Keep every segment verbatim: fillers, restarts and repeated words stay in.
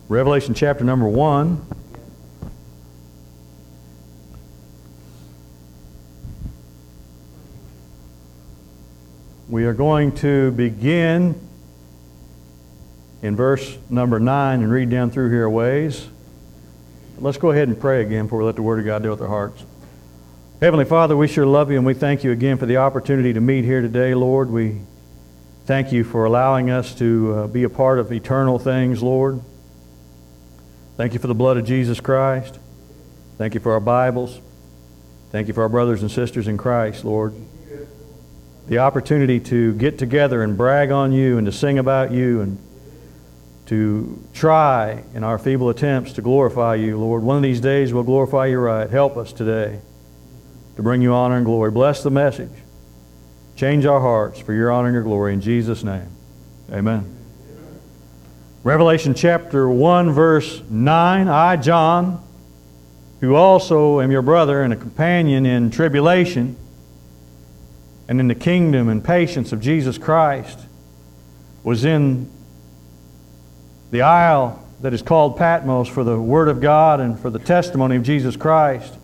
Revelation chapter number one. We are going to begin in verse number nine and read down through here a ways. Let's go ahead and pray again before we let the Word of God deal with our hearts. Heavenly Father, we sure love you, and we thank you again for the opportunity to meet here today, Lord. We thank you for allowing us to uh, be a part of eternal things, Lord. Thank you for the blood of Jesus Christ. Thank you for our Bibles. Thank you for our brothers and sisters in Christ, Lord. The opportunity to get together and brag on you and to sing about you and to try in our feeble attempts to glorify you, Lord. One of these days we'll glorify you right. Help us today to bring you honor and glory. Bless the message. Change our hearts for your honor and your glory. In Jesus' name, amen. Revelation chapter one, verse nine. I, John, who also am your brother and a companion in tribulation and in the kingdom and patience of Jesus Christ, was in the isle that is called Patmos for the Word of God and for the testimony of Jesus Christ.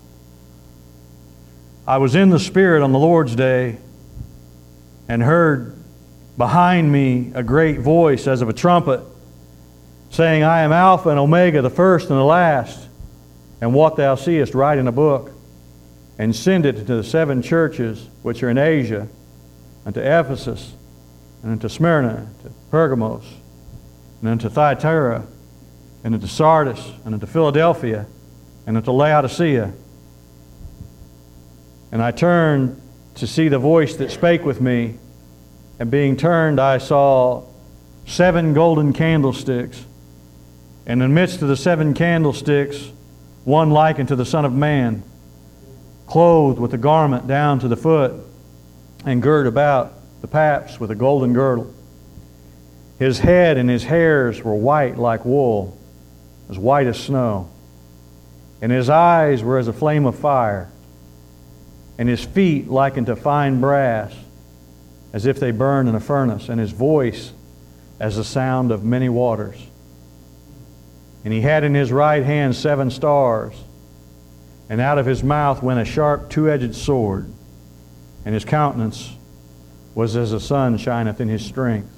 I was in the Spirit on the Lord's day and heard behind me a great voice as of a trumpet, saying, I am Alpha and Omega, the first and the last. And what thou seest, write in a book, and send it to the seven churches which are in Asia, unto Ephesus, and unto Smyrna, to Pergamos, and unto Thyatira, and unto Sardis, and unto Philadelphia, and unto Laodicea. And I turned to see the voice that spake with me, and being turned I saw seven golden candlesticks, and in the midst of the seven candlesticks one like unto the Son of Man, clothed with a garment down to the foot, and girt about the paps with a golden girdle. His head and his hairs were white like wool, as white as snow. And his eyes were as a flame of fire, and his feet like unto fine brass, as if they burned in a furnace, and his voice as the sound of many waters. And he had in his right hand seven stars, and out of his mouth went a sharp two-edged sword, and his countenance was as the sun shineth in his strength.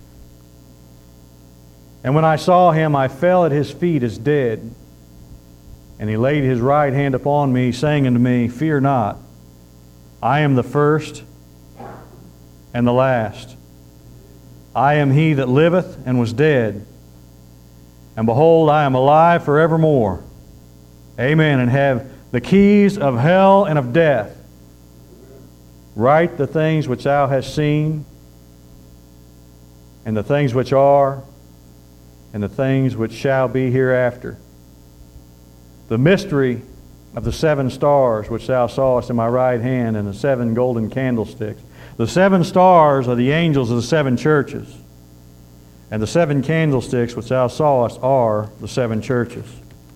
And when I saw him, I fell at his feet as dead. And he laid his right hand upon me, saying unto me, Fear not, I am the first and the last. I am he that liveth and was dead. And behold, I am alive forevermore. Amen. And have the keys of hell and of death. Write the things which thou hast seen, and the things which are, and the things which shall be hereafter. The mystery of the seven stars which thou sawest in my right hand, and the seven golden candlesticks. The seven stars are the angels of the seven churches, and the seven candlesticks which thou sawest are the seven churches.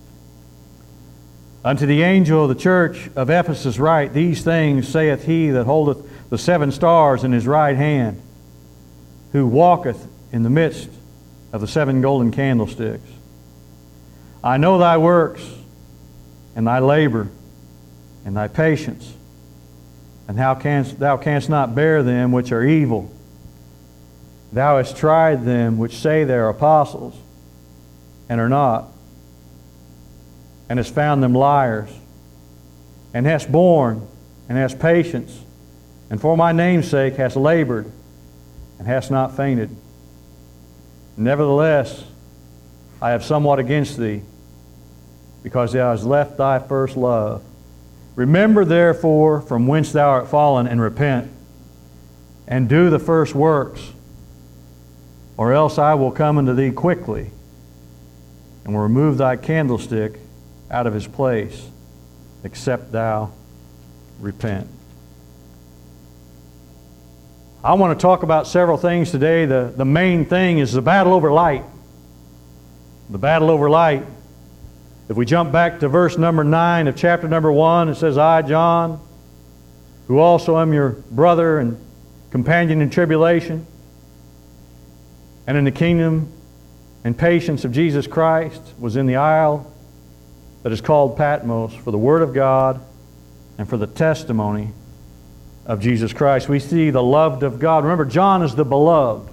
Unto the angel of the church of Ephesus write, These things saith he that holdeth the seven stars in his right hand, who walketh in the midst of the seven golden candlesticks. I know thy works, and thy labor, and thy patience, and how canst thou canst not bear them which are evil. Thou hast tried them which say they are apostles, and are not, and hast found them liars, and hast borne, and hast patience, and for my name's sake hast labored, and hast not fainted. Nevertheless, I have somewhat against thee, because thou hast left thy first love. Remember therefore from whence thou art fallen, and repent, and do the first works, or else I will come unto thee quickly, and will remove thy candlestick out of his place, except thou repent. I want to talk about several things today. The, the main thing is the battle over light. The battle over light. If we jump back to verse number nine of chapter number one, it says, I, John, who also am your brother and companion in tribulation, and in the kingdom and patience of Jesus Christ was in the isle that is called Patmos for the Word of God and for the testimony of Jesus Christ. We see the loved of God. Remember, John is the beloved.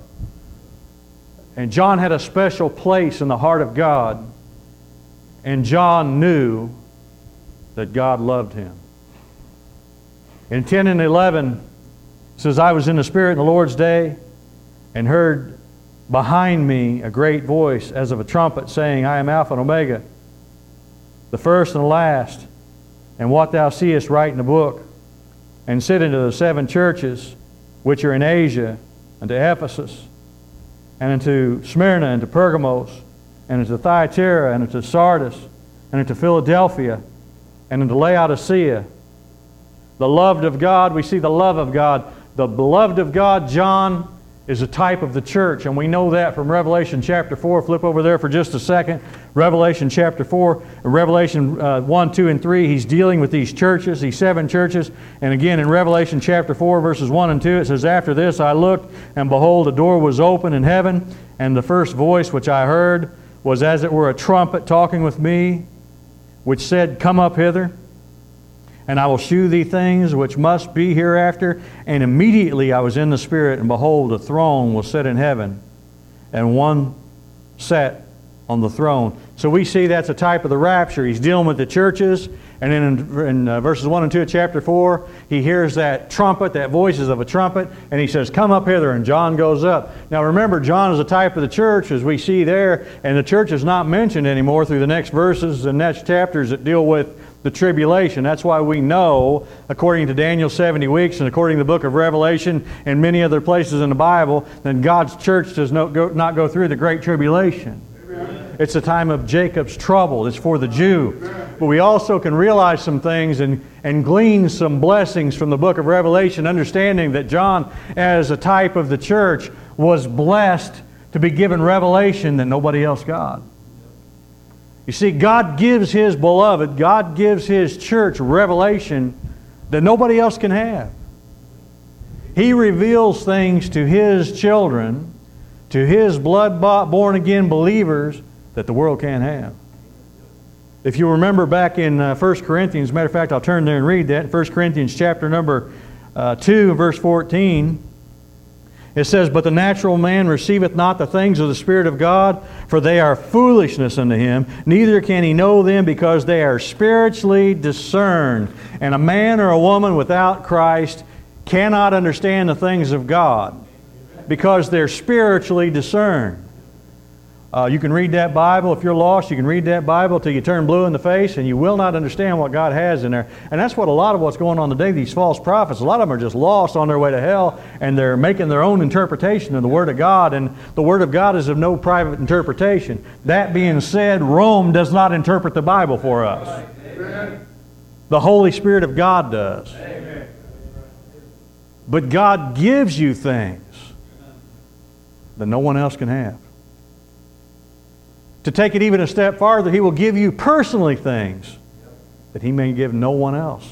And John had a special place in the heart of God. And John knew that God loved him. In ten and eleven, it says, I was in the Spirit in the Lord's day and heard behind me a great voice as of a trumpet saying, I am Alpha and Omega, the first and the last. And what thou seest write in the book, and send unto the seven churches which are in Asia, unto Ephesus, and unto Smyrna, and to Pergamos, and unto Thyatira, and unto Sardis, and unto Philadelphia, and unto Laodicea. The loved of God, we see the love of God. The beloved of God, John, is a type of the church, and we know that from Revelation chapter four. Flip over there for just a second. Revelation chapter four, Revelation uh, one, two, and three, he's dealing with these churches, these seven churches. And again, in Revelation chapter four, verses one and two, it says, After this I looked, and behold, a door was open in heaven, and the first voice which I heard was as it were a trumpet talking with me, which said, Come up hither, and I will shew thee things which must be hereafter. And immediately I was in the Spirit, and behold, a throne was set in heaven, and one sat on the throne. So we see that's a type of the rapture. He's dealing with the churches, and then in, in uh, verses one and two of chapter four, he hears that trumpet, that voices of a trumpet, and he says, Come up hither, and John goes up. Now remember, John is a type of the church, as we see there, and the church is not mentioned anymore through the next verses and next chapters that deal with the tribulation. That's why we know, according to Daniel's seventy weeks and according to the book of Revelation and many other places in the Bible, that God's church does not go, not go through the great tribulation. Amen. It's a time of Jacob's trouble. It's for the Jew. Amen. But we also can realize some things and, and glean some blessings from the book of Revelation, understanding that John, as a type of the church, was blessed to be given revelation that nobody else got. You see, God gives His beloved, God gives His church revelation that nobody else can have. He reveals things to His children, to His blood-bought, born-again believers that the world can't have. If you remember back in uh, First Corinthians, matter of fact, I'll turn there and read that. First Corinthians chapter number uh, two, verse fourteen. It says, But the natural man receiveth not the things of the Spirit of God, for they are foolishness unto him. Neither can he know them, because they are spiritually discerned. And a man or a woman without Christ cannot understand the things of God, because they're spiritually discerned. Uh, you can read that Bible. If you're lost, you can read that Bible till you turn blue in the face, and you will not understand what God has in there. And that's what a lot of what's going on today, these false prophets. A lot of them are just lost on their way to hell, and they're making their own interpretation of the Word of God, and the Word of God is of no private interpretation. That being said, Rome does not interpret the Bible for us. Amen. The Holy Spirit of God does. Amen. But God gives you things that no one else can have. To take it even a step farther, He will give you personally things that He may give no one else.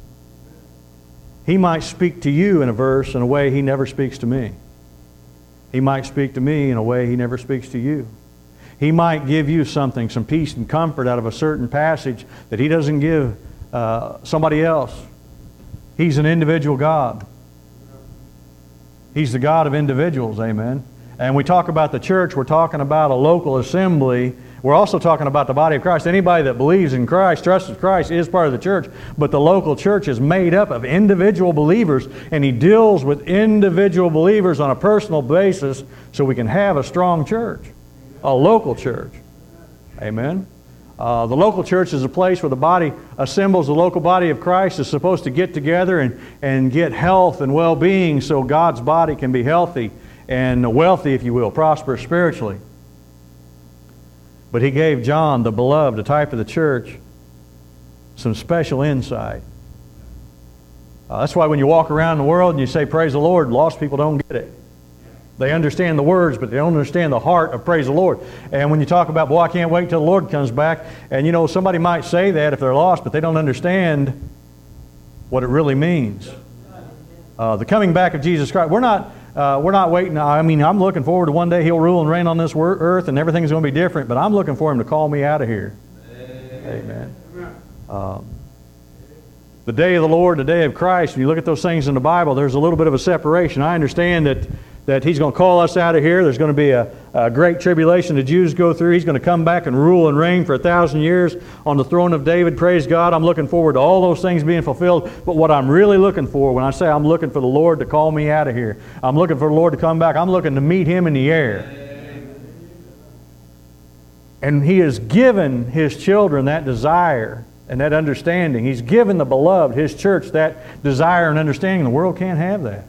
He might speak to you in a verse in a way He never speaks to me. He might speak to me in a way He never speaks to you. He might give you something, some peace and comfort out of a certain passage that He doesn't give uh, somebody else. He's an individual God. He's the God of individuals, amen. And we talk about the church, we're talking about a local assembly. We're also talking about the body of Christ. Anybody that believes in Christ, trusts in Christ, is part of the church. But the local church is made up of individual believers, and He deals with individual believers on a personal basis so we can have a strong church, a local church. Amen. Uh, the local church is a place where the body assembles. The local body of Christ is supposed to get together and, and get health and well-being so God's body can be healthy and wealthy, if you will, prosperous spiritually. But He gave John, the beloved, a type of the church, some special insight. Uh, that's why when you walk around the world and you say, praise the Lord, lost people don't get it. They understand the words, but they don't understand the heart of praise the Lord. And when you talk about, boy, I can't wait till the Lord comes back, and you know, somebody might say that if they're lost, but they don't understand what it really means. Uh, the coming back of Jesus Christ. We're not... uh, we're not waiting. I mean, I'm looking forward to one day He'll rule and reign on this wor- earth and everything's going to be different, but I'm looking for Him to call me out of here. Amen. Amen. Um, the day of the Lord, the day of Christ, when you look at those things in the Bible, there's a little bit of a separation. I understand that that He's going to call us out of here. There's going to be a, a great tribulation the Jews go through. He's going to come back and rule and reign for a thousand years on the throne of David. Praise God. I'm looking forward to all those things being fulfilled. But what I'm really looking for, when I say I'm looking for the Lord to call me out of here, I'm looking for the Lord to come back. I'm looking to meet Him in the air. And He has given His children that desire and that understanding. He's given the beloved, His church, that desire and understanding. The world can't have that.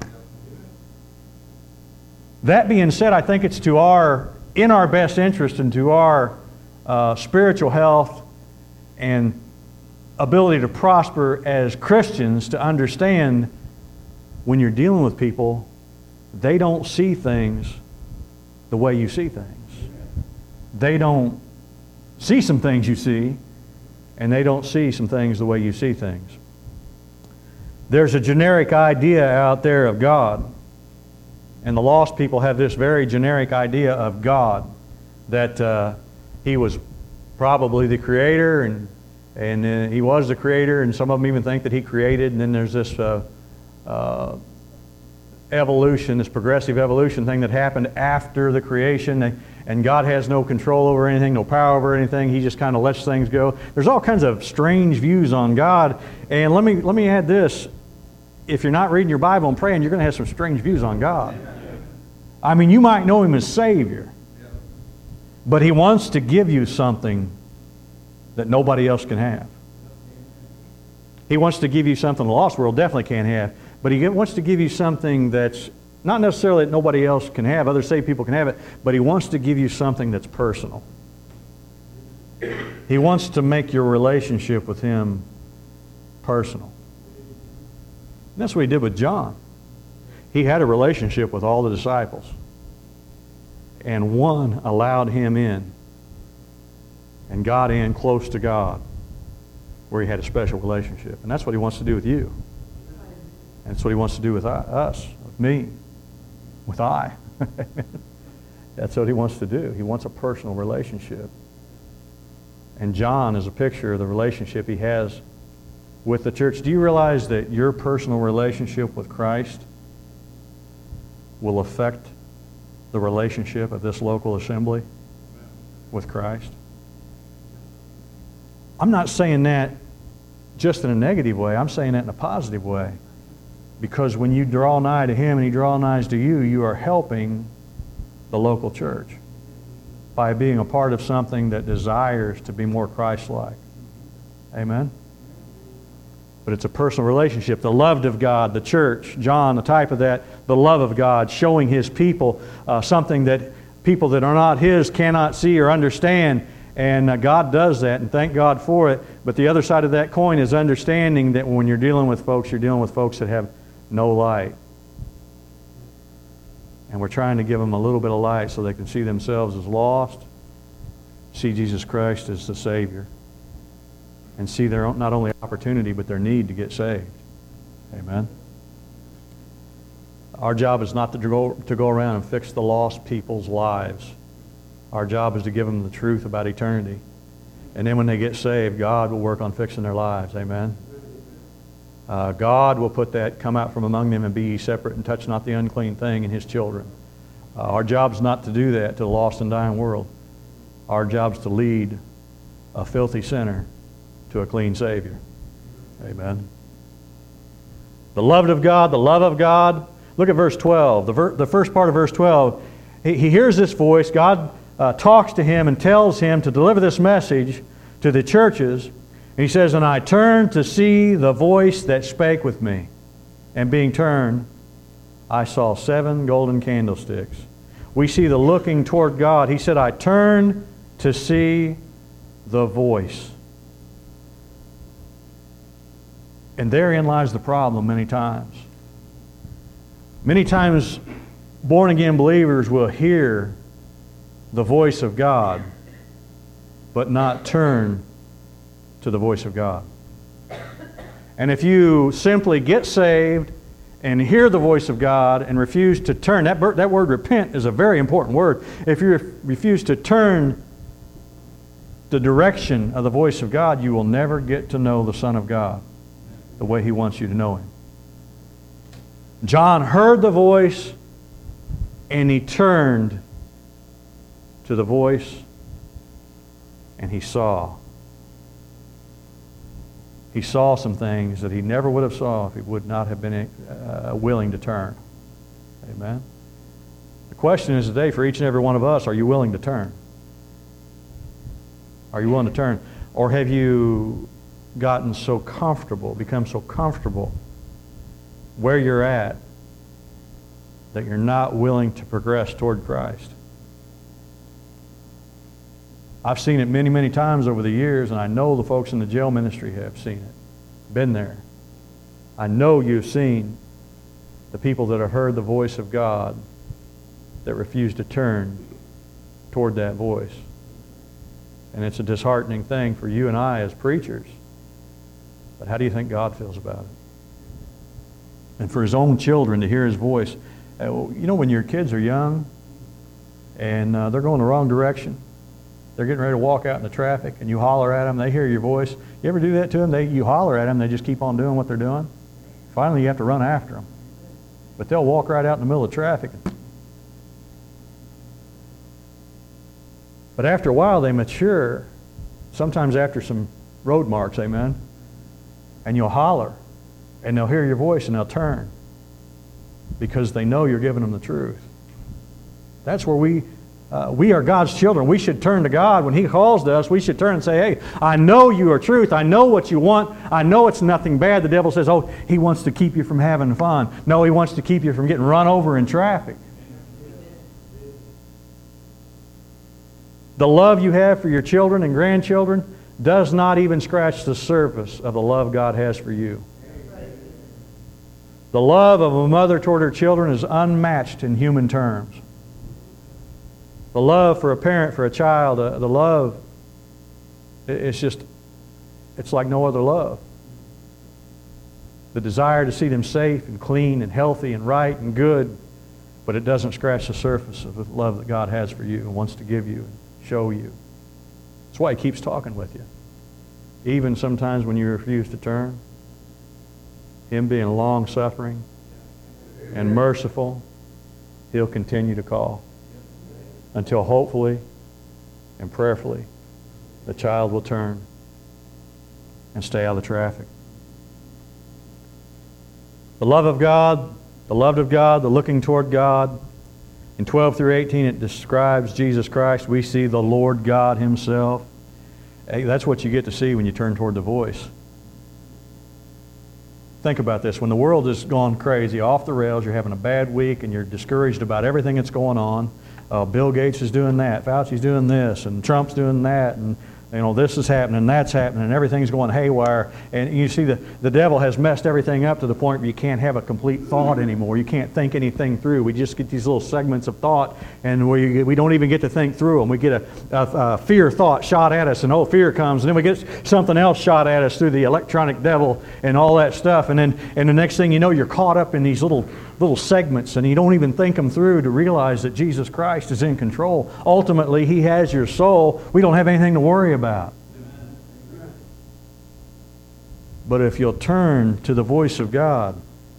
That being said, I think it's to our, in our best interest and to our uh, spiritual health and ability to prosper as Christians to understand when you're dealing with people, they don't see things the way you see things. They don't see some things you see, and they don't see some things the way you see things. There's a generic idea out there of God. And the lost people have this very generic idea of God, that uh, He was probably the creator, and and uh, He was the creator, and some of them even think that He created, and then there's this uh, uh, evolution, this progressive evolution thing that happened after the creation, and God has no control over anything, no power over anything. He just kind of lets things go. There's all kinds of strange views on God, and let me let me add this. If you're not reading your Bible and praying, you're going to have some strange views on God. I mean, you might know Him as Savior, but He wants to give you something that nobody else can have. He wants to give you something the lost world definitely can't have, but He wants to give you something that's not necessarily that nobody else can have, other saved people can have it, but He wants to give you something that's personal. He wants to make your relationship with Him personal. And that's what He did with John. He had a relationship with all the disciples. And one allowed him in and got in close to God, where he had a special relationship. And that's what He wants to do with you. And that's what He wants to do with us, with me, with I. That's what He wants to do. He wants a personal relationship. And John is a picture of the relationship he has with the church. Do you realize that your personal relationship with Christ will affect the relationship of this local assembly with Christ? I'm not saying that just in a negative way. I'm saying that in a positive way. Because when you draw nigh to Him and He draws nigh to you, you are helping the local church by being a part of something that desires to be more Christ-like. Amen? But it's a personal relationship. The loved of God, the church, John, the type of that, the love of God, showing His people uh, something that people that are not His cannot see or understand. And uh, God does that, and thank God for it. But the other side of that coin is understanding that when you're dealing with folks, you're dealing with folks that have no light. And we're trying to give them a little bit of light so they can see themselves as lost, see Jesus Christ as the Savior, and see their own, not only opportunity, but their need to get saved. Amen? Our job is not to go, to go around and fix the lost people's lives. Our job is to give them the truth about eternity. And then when they get saved, God will work on fixing their lives. Amen? Uh, God will put that, come out from among them and be ye separate and touch not the unclean thing in His children. Uh, our job is not to do that to the lost and dying world. Our job is to lead a filthy sinner to a clean Savior. Amen. The loved of God, the love of God. Look at verse twelve. The, ver- the first part of verse twelve. He, he hears this voice. God uh, talks to him and tells him to deliver this message to the churches. And he says, and I turned to see the voice that spake with me. And being turned, I saw seven golden candlesticks. We see the looking toward God. He said, I turned to see the voice. And therein lies the problem many times. Many times, born-again believers will hear the voice of God, but not turn to the voice of God. And if you simply get saved and hear the voice of God and refuse to turn, that, that word repent is a very important word. If you refuse to turn the direction of the voice of God, you will never get to know the Son of God the way He wants you to know Him. John heard the voice and he turned to the voice and he saw. He saw some things that he never would have saw if he would not have been uh, willing to turn. Amen. The question is today for each and every one of us, are you willing to turn? Are you willing to turn? Or have you gotten so comfortable, become so comfortable where you're at that you're not willing to progress toward Christ? I've seen it many, many times over the years, and I know the folks in the jail ministry have seen it, been there. I know you've seen the people that have heard the voice of God that refuse to turn toward that voice. And it's a disheartening thing for you and I as preachers. But how do you think God feels about it? And for His own children to hear His voice. Uh, you know when your kids are young and uh, they're going the wrong direction, they're getting ready to walk out in the traffic, and you holler at them, they hear your voice. You ever do that to them? They, you holler at them, they just keep on doing what they're doing. Finally, you have to run after them. But they'll walk right out in the middle of traffic. But after a while, they mature, sometimes after some road marks, amen, and you'll holler, and they'll hear your voice, and they'll turn because they know you're giving them the truth. That's where we... Uh, we are God's children. We should turn to God. When He calls to us, we should turn and say, hey, I know you are truth. I know what you want. I know it's nothing bad. The devil says, oh, he wants to keep you from having fun. No, he wants to keep you from getting run over in traffic. The love you have for your children and grandchildren does not even scratch the surface of the love God has for you. The love of a mother toward her children is unmatched in human terms. The love for a parent, for a child, uh, the love, it's just, it's like no other love. The desire to see them safe and clean and healthy and right and good, but it doesn't scratch the surface of the love that God has for you and wants to give you and show you. That's why He keeps talking with you. Even sometimes when you refuse to turn, Him being long-suffering and merciful, He'll continue to call. Until hopefully and prayerfully the child will turn and stay out of the traffic. The love of God, the loved of God, the looking toward God. In twelve through eighteen it describes Jesus Christ. We see the Lord God Himself. Hey, that's what you get to see when you turn toward the voice. Think about this. When the world has gone crazy, off the rails, you're having a bad week and you're discouraged about everything that's going on. Uh, Bill Gates is doing that, Fauci's doing this, and Trump's doing that, and you know this is happening, and that's happening, and everything's going haywire. And you see the, the devil has messed everything up to the point where you can't have a complete thought anymore. You can't think anything through. We just get these little segments of thought, and we, we don't even get to think through them. We get a, a, a fear thought shot at us, and oh, fear comes, and then we get something else shot at us through the electronic devil and all that stuff. And then and the next thing you know, you're caught up in these little little segments, and you don't even think them through to realize that Jesus Christ is in control. Ultimately, He has your soul. We don't have anything to worry about. But if you'll turn to the voice of God,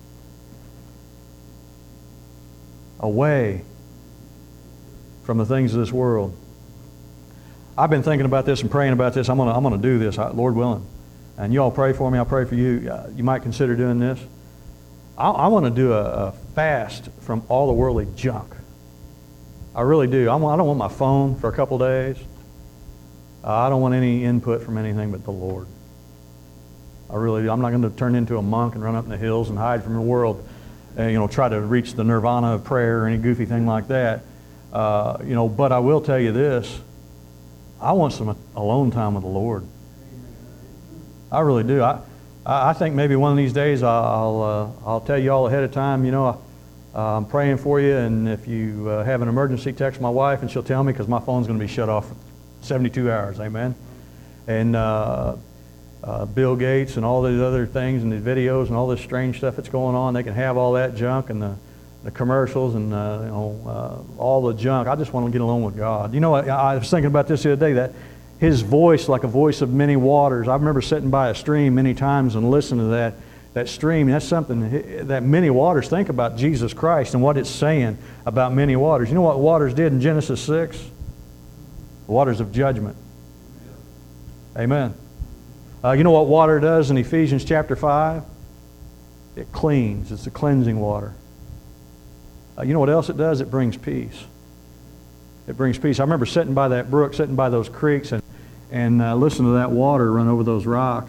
away from the things of this world. I've been thinking about this and praying about this. I'm going to I'm going to do this, Lord willing. And you all pray for me. I'll pray for you. Uh, you might consider doing this. I, I want to do a, a fast from all the worldly junk. I really do. I, want, I don't want my phone for a couple days. Uh, I don't want any input from anything but the Lord. I really do. I'm not going to turn into a monk and run up in the hills and hide from the world and, you know, try to reach the nirvana of prayer or any goofy thing like that. Uh, you know, but I will tell you this. I want some alone time with the Lord. I really do. I I think maybe one of these days I'll uh, I'll tell you all ahead of time. You know, uh, I'm praying for you, and if you uh, have an emergency, text my wife, and she'll tell me because my phone's going to be shut off for seventy-two hours. Amen. And uh, uh, Bill Gates and all these other things and the videos and all this strange stuff that's going on. They can have all that junk and the, the commercials and uh, you know uh, all the junk. I just want to get along with God. You know what? I was thinking about this the other day, that His voice like a voice of many waters. I remember sitting by a stream many times and listening to that that stream. That's something, that many waters. Think about Jesus Christ and what it's saying about many waters. You know what waters did in Genesis six? Waters of judgment. Amen. Uh, you know what water does in Ephesians chapter five? It cleans. It's a cleansing water. Uh, you know what else it does? It brings peace. It brings peace. I remember sitting by that brook, sitting by those creeks, and, and uh, listening to that water run over those rocks.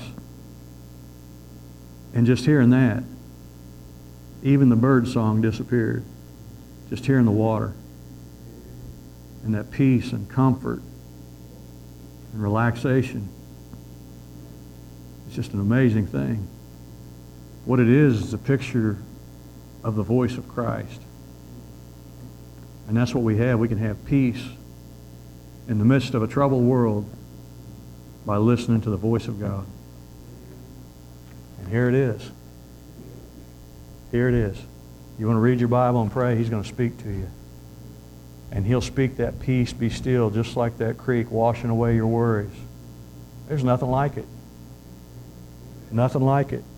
And just hearing that, even the bird song disappeared. Just hearing the water. And that peace and comfort and relaxation. It's just an amazing thing. What it is is a picture of the voice of Christ. And that's what we have. We can have peace in the midst of a troubled world by listening to the voice of God. And here it is. Here it is. You want to read your Bible and pray? He's going to speak to you. And He'll speak that peace, be still, just like that creek washing away your worries. There's nothing like it. Nothing like it.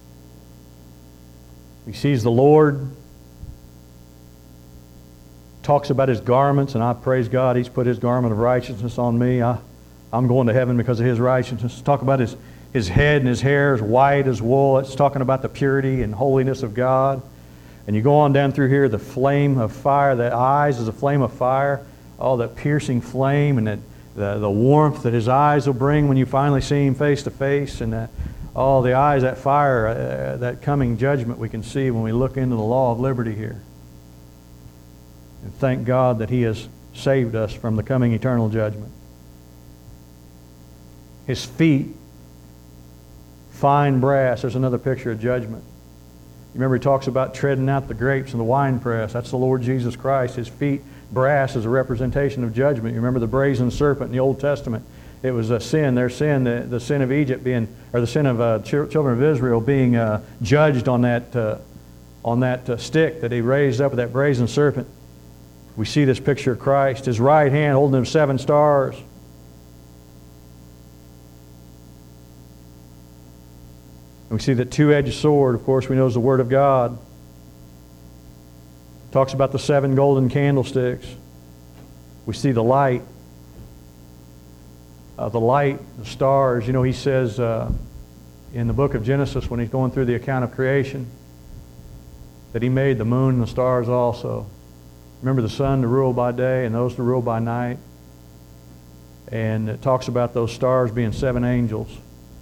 He sees the Lord, talks about His garments, and I praise God, He's put His garment of righteousness on me. I, I'm going to heaven because of His righteousness. Talk about His, His head and His hair is white as wool. It's talking about the purity and holiness of God. And you go on down through here, the flame of fire, the eyes is a flame of fire. Oh, that piercing flame and that, the, the warmth that His eyes will bring when you finally see Him face to face. And that, oh, the eyes, that fire, uh, that coming judgment we can see when we look into the law of liberty here. And thank God that He has saved us from the coming eternal judgment. His feet, fine brass. There's another picture of judgment. You remember He talks about treading out the grapes in the winepress. That's the Lord Jesus Christ. His feet, brass, is a representation of judgment. You remember the brazen serpent in the Old Testament. It was a sin, their sin, the, the sin of Egypt being, or the sin of uh, ch- children of Israel being uh, judged on that, uh, on that uh, stick that He raised up with that brazen serpent. We see this picture of Christ, His right hand holding them seven stars. And we see that two-edged sword, of course, we know is the Word of God. Talks about the seven golden candlesticks. We see the light. Uh, the light, the stars. You know, He says uh, in the book of Genesis, when He's going through the account of creation, that He made the moon and the stars also. Remember the sun to rule by day and those to rule by night. And it talks about those stars being seven angels.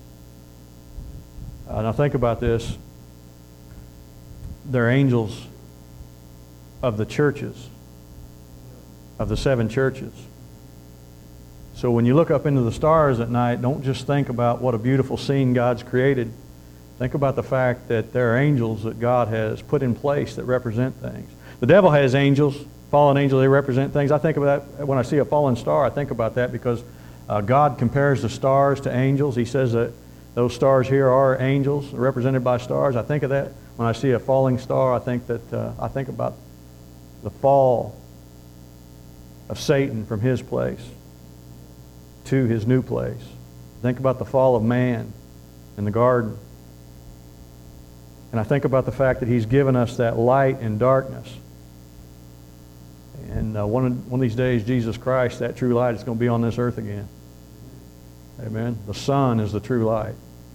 Uh, now think about this. They're angels of the churches, of the seven churches. So when you look up into the stars at night, don't just think about what a beautiful scene God's created. Think about the fact that there are angels that God has put in place that represent things. The devil has angels, fallen angels, they represent things. I think of that when I see a fallen star, I think about that because uh, God compares the stars to angels. He says that those stars here are angels represented by stars. I think of that when I see a falling star. I think that uh, I think about the fall of Satan from his place to his new place. Think about the fall of man in the garden. And I think about the fact that He's given us that light in darkness. And uh, one, of, one of these days, Jesus Christ, that true light, is going to be on this earth again. Amen. The sun is the true light.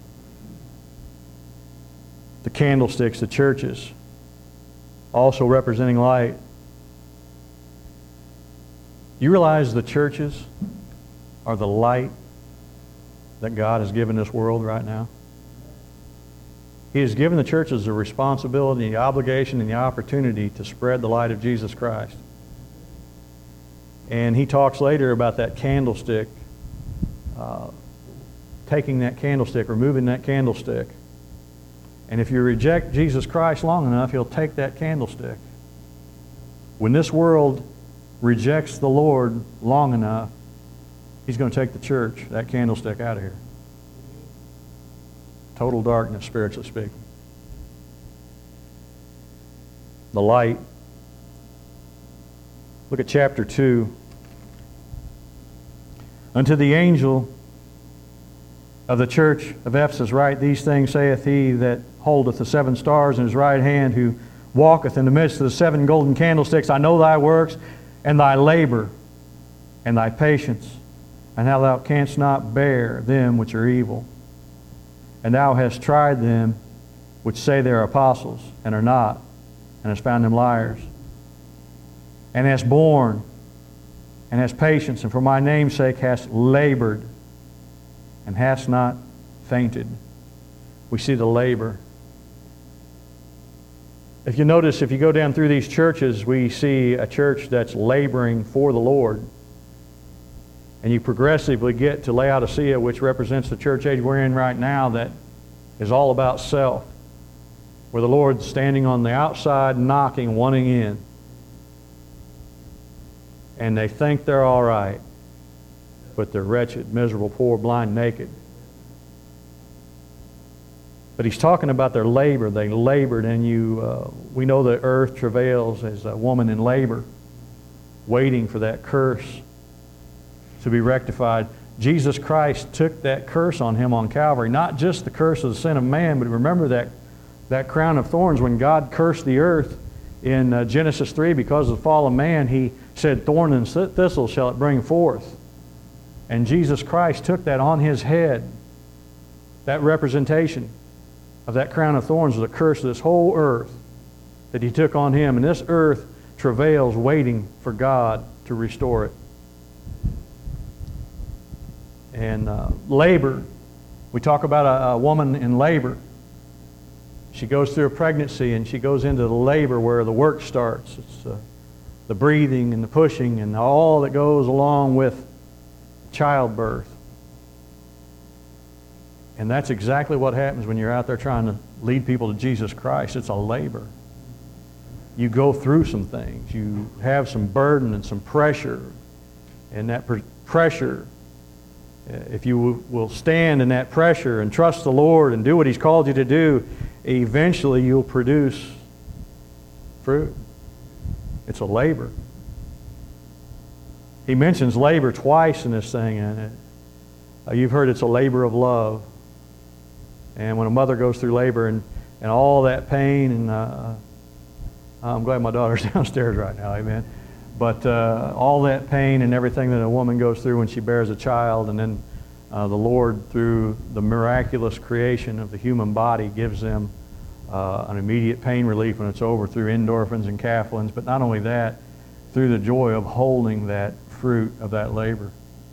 The candlesticks, the churches, also representing light. You realize the churches are the light that God has given this world right now? He has given the churches the responsibility, the obligation, and the opportunity to spread the light of Jesus Christ. And He talks later about that candlestick, uh, taking that candlestick, removing that candlestick. And if you reject Jesus Christ long enough, He'll take that candlestick. When this world rejects the Lord long enough, He's going to take the church, that candlestick, out of here. Total darkness, spiritually speaking. The light. Look at chapter two. Unto the angel of the church of Ephesus write, these things saith he that holdeth the seven stars in his right hand, who walketh in the midst of the seven golden candlesticks. I know thy works, and thy labor, and thy patience, and how thou canst not bear them which are evil. And thou hast tried them which say they are apostles, and are not, and hast found them liars. And hast borne, and hast patience, and for my name's sake hast labored, and hast not fainted. We see the labor. If you notice, if you go down through these churches, we see a church that's laboring for the Lord. And you progressively get to Laodicea, which represents the church age we're in right now, that is all about self, where the Lord's standing on the outside, knocking, wanting in. And they think they're all right, but they're wretched, miserable, poor, blind, naked. But he's talking about their labor. They labored, and you. Uh, we know the earth travails as a woman in labor, waiting for that curse to be rectified. Jesus Christ took that curse on him on Calvary, not just the curse of the sin of man, but remember that, that crown of thorns. When God cursed the earth in uh, Genesis three because of the fall of man, he said, thorn and thistle shall it bring forth. And Jesus Christ took that on his head. That representation of that crown of thorns was a curse of this whole earth that he took on him. And this earth travails, waiting for God to restore it. And uh, labor, we talk about a, a woman in labor. She goes through a pregnancy, and she goes into the labor where the work starts. It's uh, the breathing and the pushing and all that goes along with childbirth. And that's exactly what happens when you're out there trying to lead people to Jesus Christ. It's a labor. You go through some things. You have some burden and some pressure. And that pr- pressure, if you w- will stand in that pressure and trust the Lord and do what He's called you to do, eventually you'll produce fruit. It's a labor. He mentions labor twice in this thing. And uh, you've heard it's a labor of love. And when a mother goes through labor and, and all that pain, and uh, I'm glad my daughter's downstairs right now, amen. But uh, all that pain and everything that a woman goes through when she bears a child, and then uh, the Lord, through the miraculous creation of the human body, gives them uh, an immediate pain relief when it's over through endorphins and caphalins. But not only that, through the joy of holding that fruit of that labor.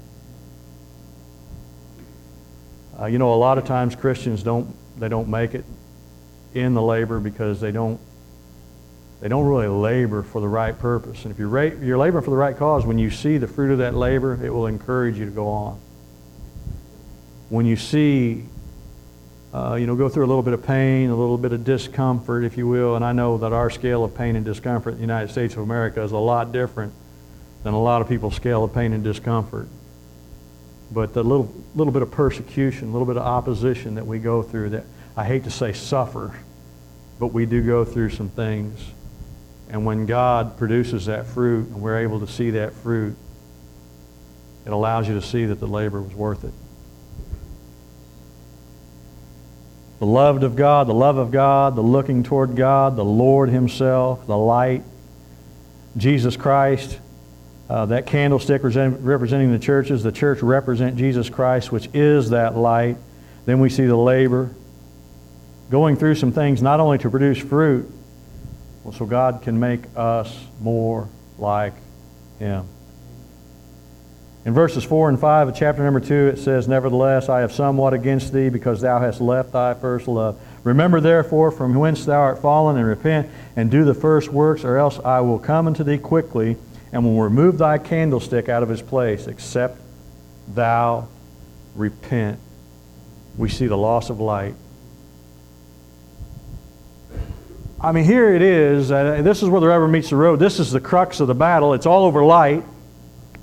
Uh, you know, a lot of times Christians don't they don't make it in the labor because they don't they don't really labor for the right purpose. And if you're ra- you're laboring for the right cause, when you see the fruit of that labor, it will encourage you to go on. When you see, uh, you know, go through a little bit of pain, a little bit of discomfort, if you will, and I know that our scale of pain and discomfort in the United States of America is a lot different than a lot of people's scale of pain and discomfort. But the little little bit of persecution, a little bit of opposition that we go through, that I hate to say suffer, but we do go through some things. And when God produces that fruit and we're able to see that fruit, it allows you to see that the labor was worth it. The loved of God, the love of God, the looking toward God, the Lord Himself, the light, Jesus Christ. Uh, that candlestick representing the churches, the church represent Jesus Christ, which is that light. Then we see the labor, going through some things not only to produce fruit, well, so God can make us more like Him. In verses four and five of chapter number two, it says, Nevertheless, I have somewhat against thee, because thou hast left thy first love. Remember therefore from whence thou art fallen, and repent, and do the first works, or else I will come unto thee quickly, and will remove thy candlestick out of his place, except thou repent. We see the loss of light. I mean, here it is. Uh, this is where the rubber meets the road. This is the crux of the battle. It's all over light.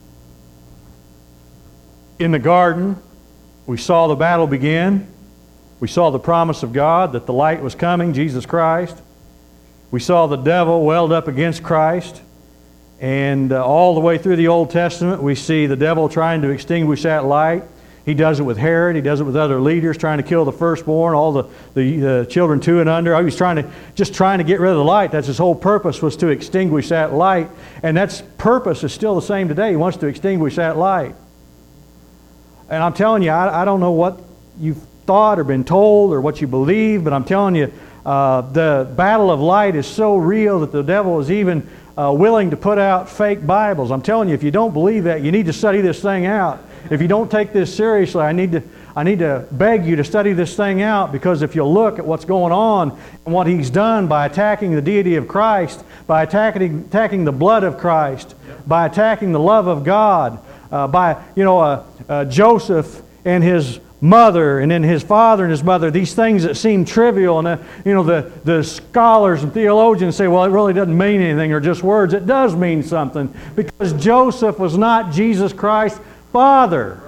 In the garden, we saw the battle begin. We saw the promise of God that the light was coming, Jesus Christ. We saw the devil welled up against Christ. And uh, all the way through the Old Testament, we see the devil trying to extinguish that light. He does it with Herod. He does it with other leaders, trying to kill the firstborn, all the, the uh, children two and under. He was trying to, just trying to get rid of the light. That's his whole purpose, was to extinguish that light. And that purpose is still the same today. He wants to extinguish that light. And I'm telling you, I, I don't know what you've thought or been told or what you believe, but I'm telling you, uh, the battle of light is so real that the devil is even uh, willing to put out fake Bibles. I'm telling you, if you don't believe that, you need to study this thing out. If you don't take this seriously, I need to I need to beg you to study this thing out, because if you look at what's going on and what he's done by attacking the deity of Christ, by attacking attacking the blood of Christ, by attacking the love of God, uh, by you know uh, uh, Joseph and his mother, and then his father and his mother, these things that seem trivial, and uh, you know the the scholars and theologians say, well, it really doesn't mean anything, or just words. It does mean something, because Joseph was not Jesus Christ's father.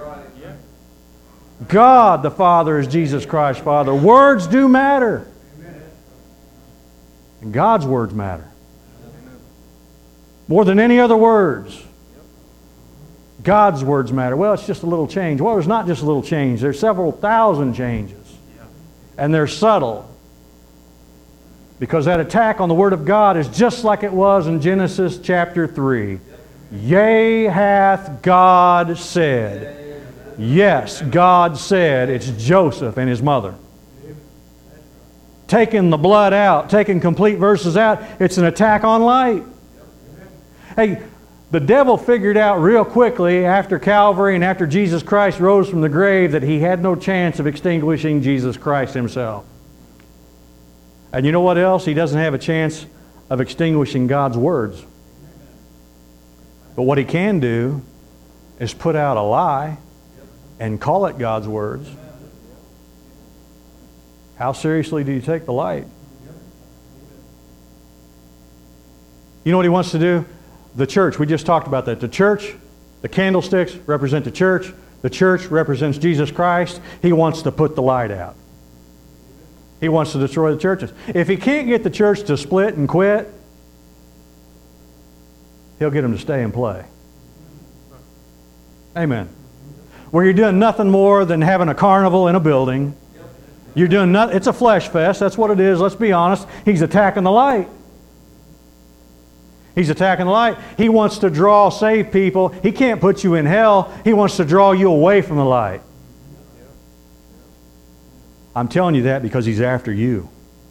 God the Father is Jesus Christ's Father. Words do matter. And God's words matter. More than any other words. God's words matter. Well, it's just a little change. Well, there's not just a little change. There's several thousand changes. And they're subtle. Because that attack on the Word of God is just like it was in Genesis chapter three. Yea, hath God said. Yes, God said. It's Joseph and his mother. Taking the blood out, taking complete verses out, it's an attack on light. Hey, the devil figured out real quickly after Calvary and after Jesus Christ rose from the grave that he had no chance of extinguishing Jesus Christ himself. And you know what else? He doesn't have a chance of extinguishing God's words. But what he can do is put out a lie and call it God's words. How seriously do you take the light? You know what he wants to do? The church, we just talked about that. The church, the candlesticks represent the church. The church represents Jesus Christ. He wants to put the light out. He wants to destroy the churches. If he can't get the church to split and quit, he'll get them to stay and play. Amen. Where you're doing nothing more than having a carnival in a building. You're doing nothing. It's a flesh fest. That's what it is. Let's be honest. He's attacking the light. He's attacking the light. He wants to draw saved people. He can't put you in hell. He wants to draw you away from the light. I'm telling you that because he's after you.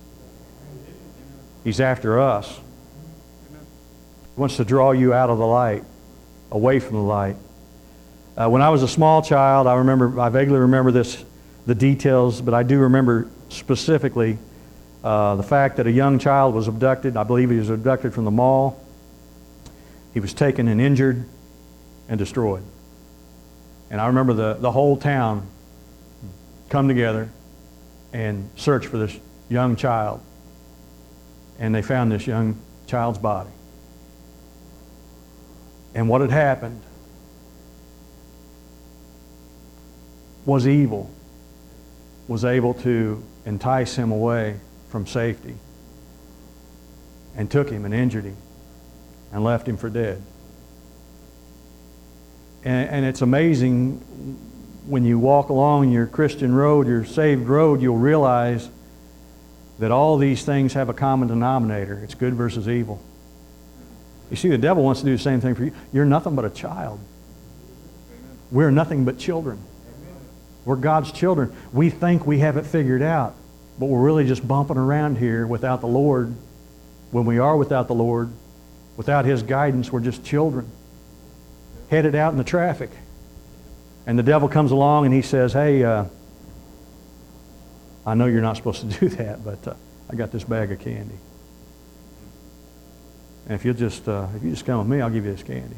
He's after us. He wants to draw you out of the light, away from the light. Uh, when I was a small child, I remember, I vaguely remember this, the details, but I do remember specifically uh, the fact that a young child was abducted. I believe he was abducted from the mall. He was taken and injured and destroyed. And I remember the, the whole town come together and search for this young child. And they found this young child's body. And what had happened was evil was able to entice him away from safety and took him and injured him and left him for dead. And, and it's amazing when you walk along your Christian road, your saved road, you'll realize that all these things have a common denominator. It's good versus evil. You see, the devil wants to do the same thing for you. You're nothing but a child. We're nothing but children. We're God's children. We think we have it figured out, but we're really just bumping around here without the Lord. When we are without the Lord, without His guidance, we're just children, headed out in the traffic. And the devil comes along and he says, hey, uh, I know you're not supposed to do that, but uh, I got this bag of candy. And if you just uh, if you just come with me, I'll give you this candy.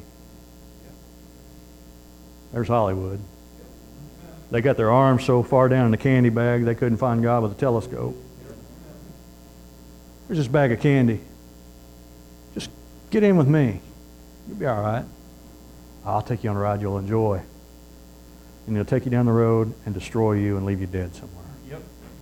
There's Hollywood. They got their arms so far down in the candy bag they couldn't find God with a telescope. There's this bag of candy. Just get in with me. You'll be all right. I'll take you on a ride you'll enjoy. And he'll take you down the road and destroy you and leave you dead somewhere. Yep.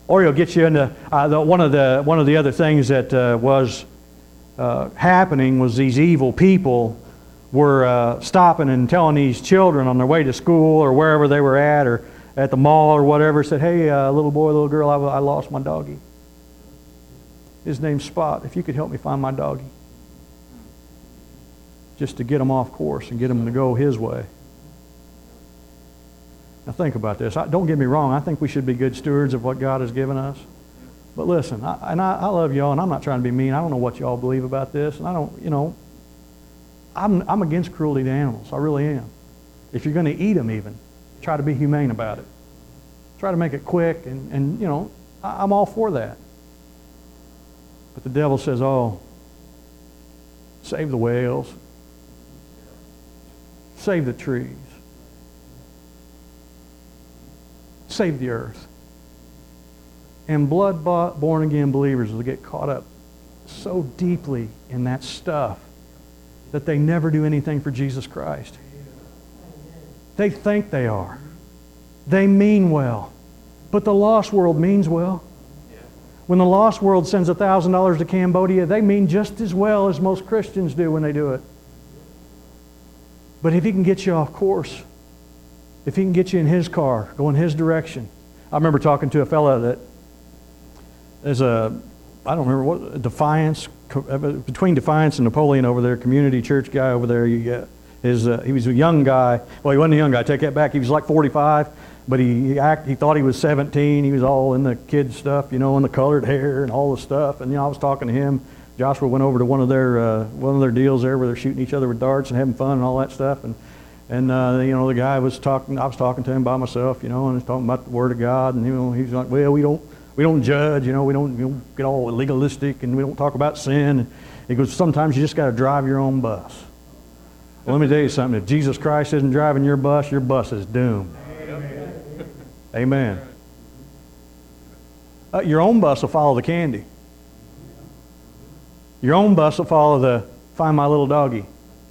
Or he'll get you into uh, the, one of the one of the other things that uh, was uh, happening was these evil people were uh, stopping and telling these children on their way to school or wherever they were at or at the mall or whatever, said, hey, uh, little boy, little girl, I, I lost my doggy. His name's Spot. If you could help me find my doggy. Just to get them off course and get them to go his way. Now think about this. I, don't get me wrong. I think we should be good stewards of what God has given us. But listen, I, and I, I love y'all, and I'm not trying to be mean. I don't know what y'all believe about this, and I don't, you know, I'm, I'm against cruelty to animals. I really am. If you're going to eat them even, try to be humane about it. Try to make it quick, and, and you know, I, I'm all for that. But the devil says, oh, save the whales. Save the trees. Save the earth. And blood-bought, born-again believers will get caught up so deeply in that stuff that they never do anything for Jesus Christ. They think they are. They mean well. But the lost world means well. When the lost world sends one thousand dollars to Cambodia, they mean just as well as most Christians do when they do it. But if he can get you off course, if he can get you in his car, go in his direction. I remember talking to a fellow that is a, I don't remember what, Defiance, between Defiance and Napoleon over there, community church guy over there. You get his, uh, he was a young guy. Well, he wasn't a young guy. I take that back. He was like forty-five, but he he, act, he thought he was seventeen. He was all in the kid stuff, you know, in the colored hair and all the stuff. And you know, I was talking to him. Joshua went over to one of their uh, one of their deals there where they're shooting each other with darts and having fun and all that stuff. And and uh, you know, the guy was talking. I was talking to him by myself, you know, and he's talking about the Word of God. And you know, he's like, well, we don't we don't judge, you know, we don't, we don't get all legalistic, and we don't talk about sin. And he goes, sometimes you just got to drive your own bus. Well, let me tell you something. If Jesus Christ isn't driving your bus, your bus is doomed. Amen. Amen. Uh, your own bus will follow the candy. Your own bus will follow the find my little doggy.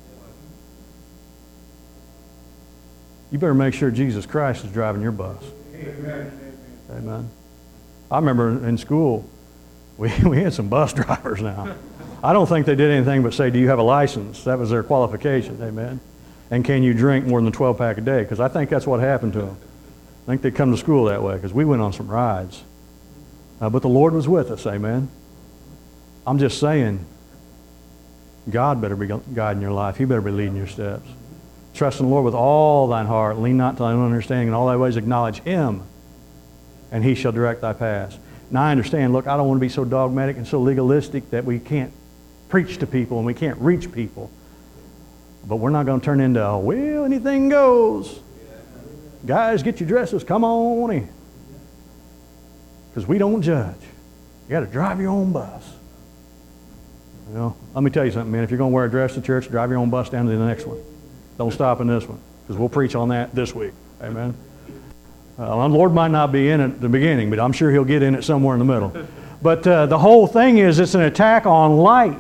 You better make sure Jesus Christ is driving your bus. Amen. Amen. I remember in school, we, we had some bus drivers now. I don't think they did anything but say, do you have a license? That was their qualification. Amen. And can you drink more than a twelve pack a day? Because I think that's what happened to them. I think they come to school that way because we went on some rides. Uh, but the Lord was with us. Amen. I'm just saying, God better be guiding your life. He better be leading your steps. Trust in the Lord with all thine heart. Lean not to thine own understanding. In all thy ways acknowledge Him, and He shall direct thy paths. Now I understand, look, I don't want to be so dogmatic and so legalistic that we can't preach to people and we can't reach people. But we're not going to turn into, oh, well, anything goes. Guys, get your dresses. Come on in. Because we don't judge. You got to drive your own bus. You know, let me tell you something, man. If you're going to wear a dress to church, drive your own bus down to the next one. Don't stop in this one, because we'll preach on that this week. Amen. Uh, the Lord might not be in it at the beginning, but I'm sure He'll get in it somewhere in the middle. But uh, the whole thing is it's an attack on light.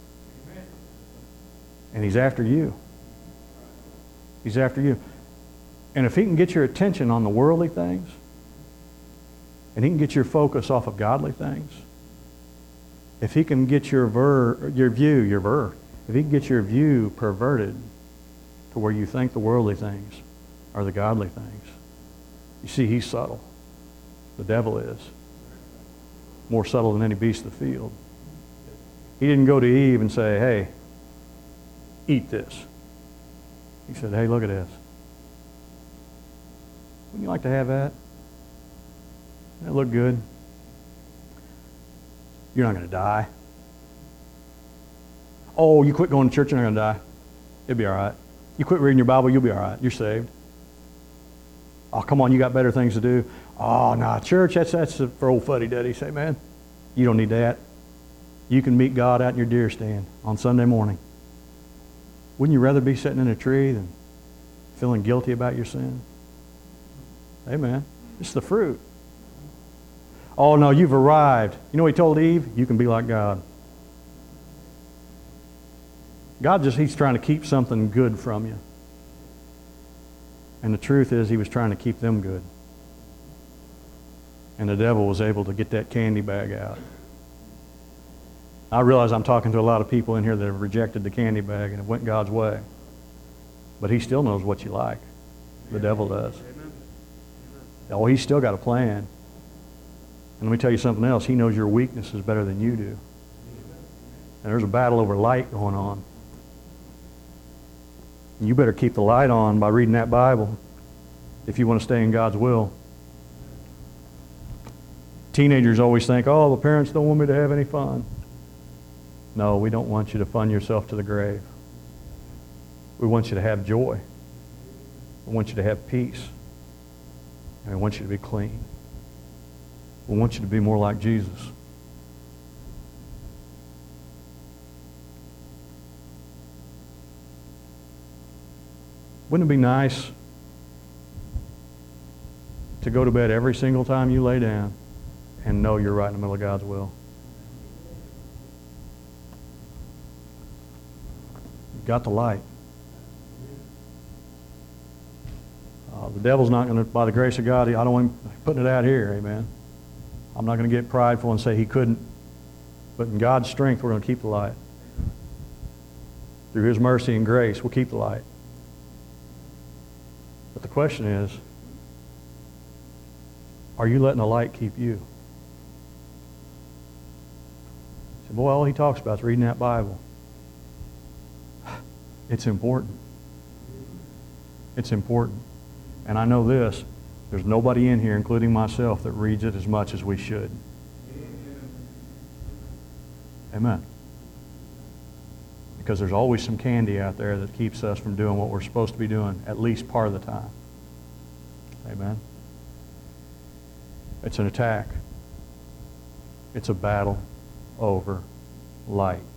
And He's after you. He's after you. And if He can get your attention on the worldly things, and He can get your focus off of godly things, if He can get your ver, your view, your ver, if He can get your view perverted to where you think the worldly things are the godly things, you see, He's subtle. The devil is. More subtle than any beast of the field. He didn't go to Eve and say, hey, eat this. He said, hey, look at this. Wouldn't you like to have that? That look good. You're not going to die. Oh, you quit going to church, you're not going to die. It'll be all right. You quit reading your Bible, you'll be all right. You're saved. Oh, come on, you got better things to do. Oh, no, nah, church, that's that's for old fuddy-duddy. Say, man, you don't need that. You can meet God out in your deer stand on Sunday morning. Wouldn't you rather be sitting in a tree than feeling guilty about your sin? Amen. It's the fruit. Oh, no, you've arrived. You know what He told Eve? You can be like God. God just, He's trying to keep something good from you. And the truth is, He was trying to keep them good. And the devil was able to get that candy bag out. I realize I'm talking to a lot of people in here that have rejected the candy bag and have went God's way. But he still knows what you like. The devil does. Oh, he's still got a plan. And let me tell you something else. He knows your weaknesses better than you do. And there's a battle over light going on. And you better keep the light on by reading that Bible if you want to stay in God's will. Teenagers always think, oh, the parents don't want me to have any fun. No, we don't want you to fun yourself to the grave. We want you to have joy. We want you to have peace. And we want you to be clean. We want you to be more like Jesus. Wouldn't it be nice to go to bed every single time you lay down and know you're right in the middle of God's will? You've got the light. Uh, the devil's not going to, by the grace of God, I don't want him putting it out here, amen. I'm not going to get prideful and say he couldn't. But in God's strength, we're going to keep the light. Through his mercy and grace, we'll keep the light. But the question is, are you letting the light keep you? So, boy, all he talks about is reading that Bible. It's important. It's important. And I know this, there's nobody in here, including myself, that reads it as much as we should. Amen. Because there's always some candy out there that keeps us from doing what we're supposed to be doing, at least part of the time. Amen. It's an attack. It's a battle over light.